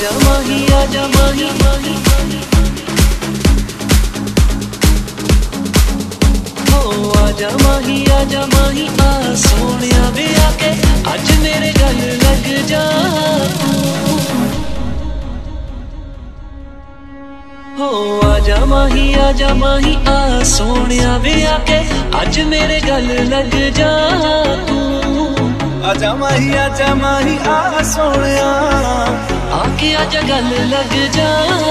आजा माही आजा माही माही हो आजा माही आ सोनिया वे आके अज मेरे गल लग जा हो आजा माही आ सोनिया वे आके अज मेरे गल लग जा आजा माही आ सोनिया आके आजा गल लग जा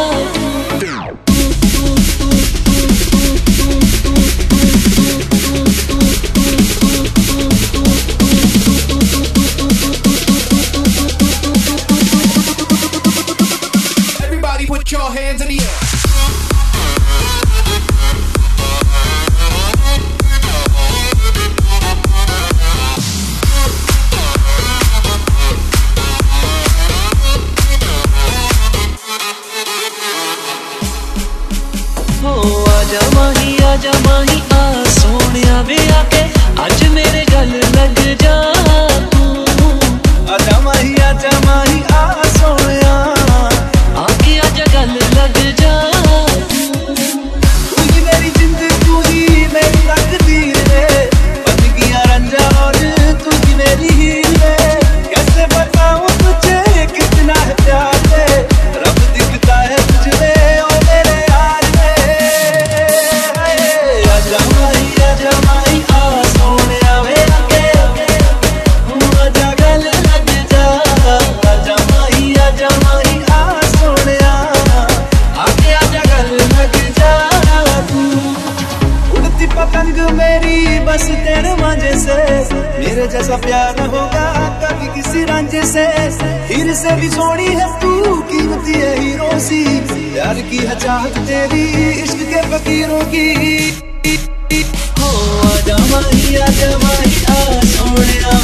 Everybody put your hands in the air. आजा माही आ सोनिया वे आके अज मेरे गल लग जा आजा माही आ सोनिया आके आजा गल लग जा तू ही मेरी जिंदगी तू ही मेरी तकदीर है बन गया रंजा और तू ही मेरी हीर है कैसे बताऊं तुझे कितना है प्यार है रब दिखता है तुझमें ओ मेरे यार आजा माही आ सोनिया वे आके आजा गल लग जा आजा माही आ सोनिया आके आजा गल लग जा उड़ती पतंग मेरी बस तेरे मांझे से मेरे जैसा प्यार न होगा कभी किसी रांझे से हीर से भी सोनी है तू कीमती है हीरो सी प्यार की है चाहत तेरी इश्क के फकीरों की हो आजा माही आ सोनिया